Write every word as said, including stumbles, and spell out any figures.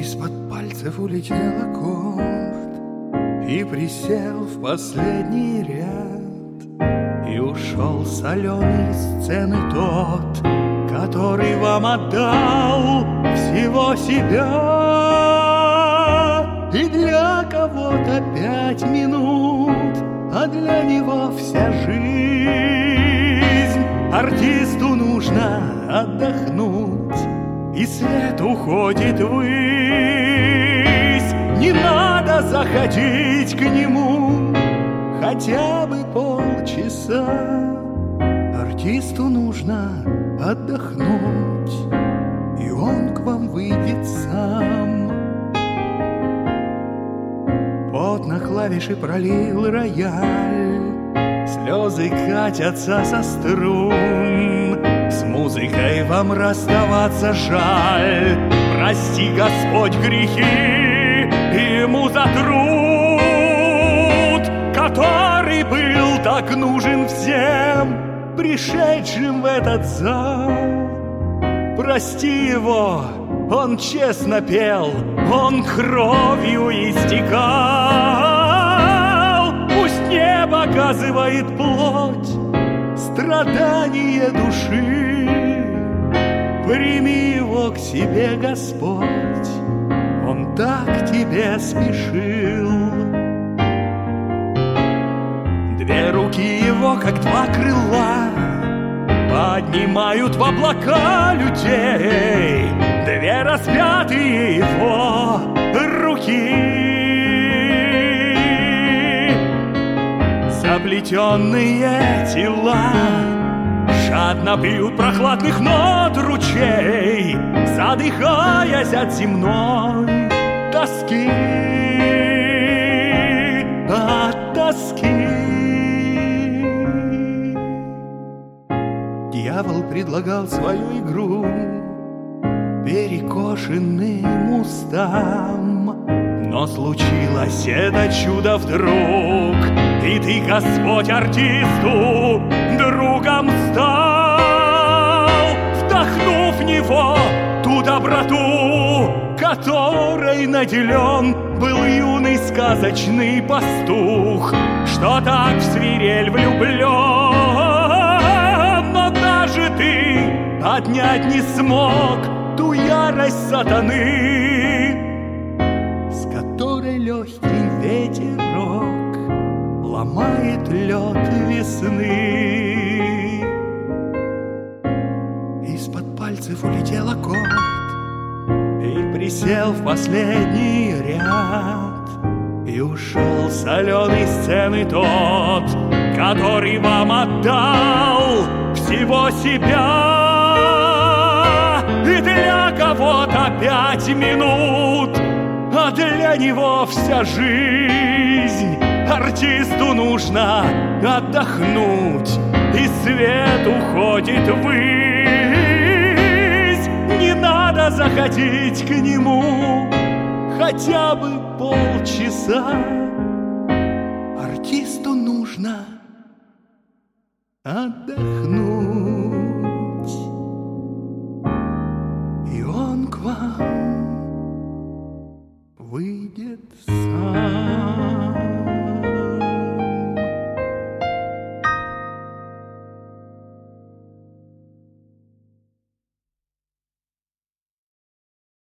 Из-под пальцев улетел аккорд и присел в последний ряд, и ушел соленый сцены тот, который вам отдал всего себя. И для кого-то пять минут, а для него вся жизнь. Артисту нужно отдохнуть, и свет уходит ввысь. Не надо заходить к нему хотя бы полчаса. Артисту нужно отдохнуть, и он к вам выйдет сам. Пот на клавиши пролил рояль, слезы катятся со струн. С музыкой вам расставаться жаль. Прости, Господь, грехи ему за труд, который был так нужен всем, пришедшим в этот зал. Прости его, он честно пел, он кровью истекал. Пусть не показывает плоть страдание души. Прими его к себе, Господь, он так к тебе спешил. Две руки его, как два крыла, поднимают в облака людей. Две распятые его руки, заплетенные тела, жадно пьют прохладных нот ручей, задыхаясь от земной тоски, от тоски. Дьявол предлагал свою игру перекошенным устам, но случилось это чудо вдруг, и ты, Господь, артисту другом стал, вдохнув в него ту доброту, которой наделен был юный сказочный пастух, что так в свирель влюблен. Но даже ты отнять не смог ту ярость сатаны, с которой легкий ветерок ломает лед весны. Из-под пальцев улетел аккорд и присел в последний ряд, и ушел с соленой сцены тот, который вам отдал всего себя. И для кого-то пять минут, а для него вся жизнь. Артисту нужно отдохнуть, и свет уходит ввысь. Не надо заходить к нему хотя бы полчаса. Артисту нужно отдохнуть, и он к вам выйдет сам.